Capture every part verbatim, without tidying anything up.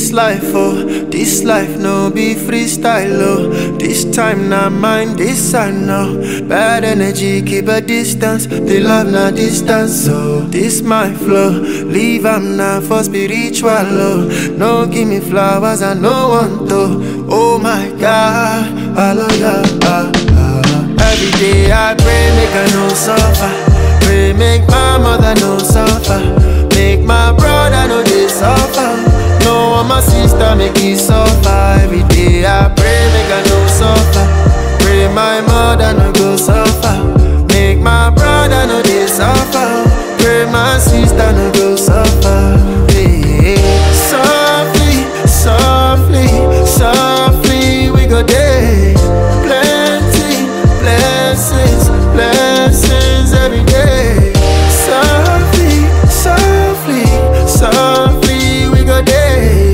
This life, oh, this life no be freestyle, oh. This time not mine, this I know. Bad energy, keep a distance. The love not distance, so this my flow. Leave am now for spiritual, oh. No give me flowers, I no want to. Oh my God, hallelujah. Ah, ah. Every day I pray, make I no suffer. Pray, make my mother no suffer. Make my brother no they suffer. No one my sister make it suffer. Every day I pray, make I no suffer. Pray my mother no go suffer. Make my brother no they suffer. Pray my sister no go suffer. Hey, hey. Softly, softly, softly we go there. Plenty blessings, blessings every day. Softly, softly, softly we go there.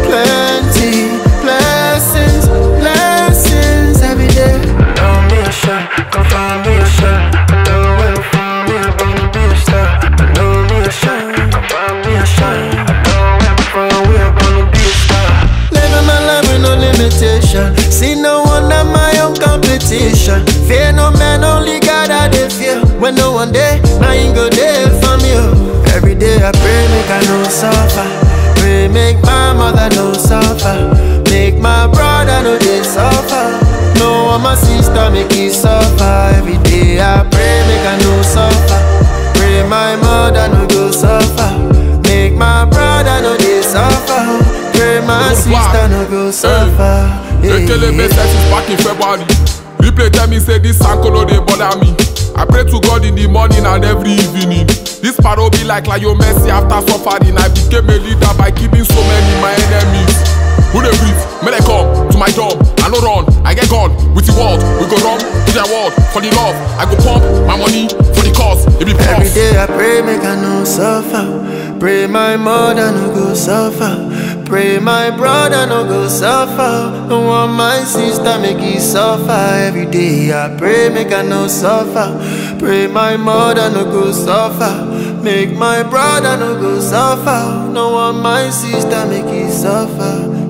Plenty blessings, blessings every day. Don't be a shot, come find me a shot. I know where to find me, I'm gonna be a star. I know me a shot, come find me a shot. I know where to find me, I'm gonna be a star. Living my life with no limitation. See no one at my own competition. Fear no man, only God I dey fear. When no one day, I ain't go there for me. Oh. Every day I pray, make I no suffer. Pray, make my mother no suffer. Make my brother no they suffer. No one my sister make it suffer. Every day I pray, make I no suffer. Pray my mother no go suffer. Make my brother no they suffer. Pray my sister no go suffer. Hey, hey, hey. Is back in February. Replay tell me say this Sankolo they bother me. I pray to God in the morning and every evening. This paro be like Lionel Messi after suffering. I became a leader by keeping so many my enemies. Who they breathe, may they come to my job. I no run, I get gone with the world. We go run to their world for the love. I go pump my money for the cause. It be every day I pray, make I no suffer. Pray my mother no go suffer. Pray my brother no go suffer. No want my sister make it suffer. Every day I pray, make I no suffer. Pray my mother no go suffer. Make my brother no go suffer. No want my sister make it suffer.